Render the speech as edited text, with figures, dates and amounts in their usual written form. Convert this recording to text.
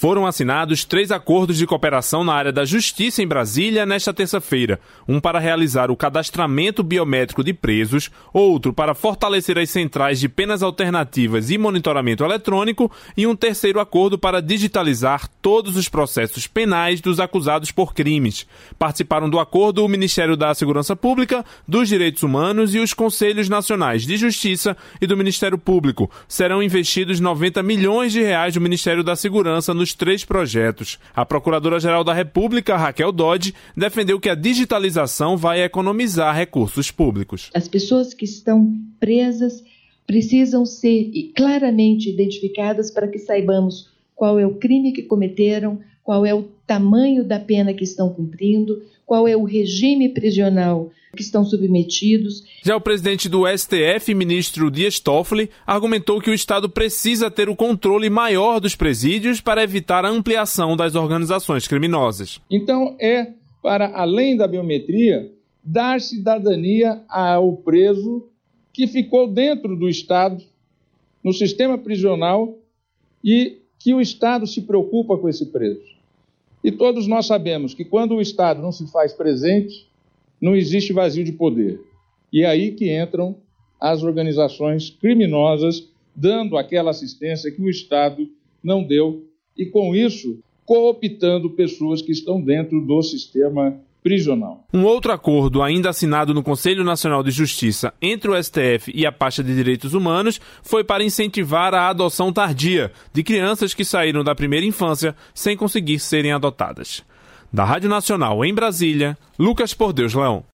Foram assinados 3 acordos de cooperação na área da justiça em Brasília nesta terça-feira. Um para realizar o cadastramento biométrico de presos, outro para fortalecer as centrais de penas alternativas e monitoramento eletrônico e um terceiro acordo para digitalizar todos os processos penais dos acusados por crimes. Participaram do acordo o Ministério da Segurança Pública, dos Direitos Humanos e os Conselhos Nacionais de Justiça e do Ministério Público. Serão investidos 90 milhões de reais do Ministério da Segurança nos 3 projetos. A Procuradora-Geral da República, Raquel Dodge, defendeu que a digitalização vai economizar recursos públicos. As pessoas que estão presas precisam ser claramente identificadas para que saibamos qual é o crime que cometeram, qual é o tamanho da pena que estão cumprindo, qual é o regime prisional que estão submetidos. Já o presidente do STF, ministro Dias Toffoli, argumentou que o Estado precisa ter o controle maior dos presídios para evitar a ampliação das organizações criminosas. Então para além da biometria, dar cidadania ao preso que ficou dentro do Estado, no sistema prisional, e que o Estado se preocupa com esse preso. E todos nós sabemos que quando o Estado não se faz presente, não existe vazio de poder. E é aí que entram as organizações criminosas, dando aquela assistência que o Estado não deu, e com isso, cooptando pessoas que estão dentro do sistema prisional. Um outro acordo ainda assinado no Conselho Nacional de Justiça entre o STF e a Pasta de Direitos Humanos foi para incentivar a adoção tardia de crianças que saíram da primeira infância sem conseguir serem adotadas. Da Rádio Nacional em Brasília, Lucas Por Deus Leão.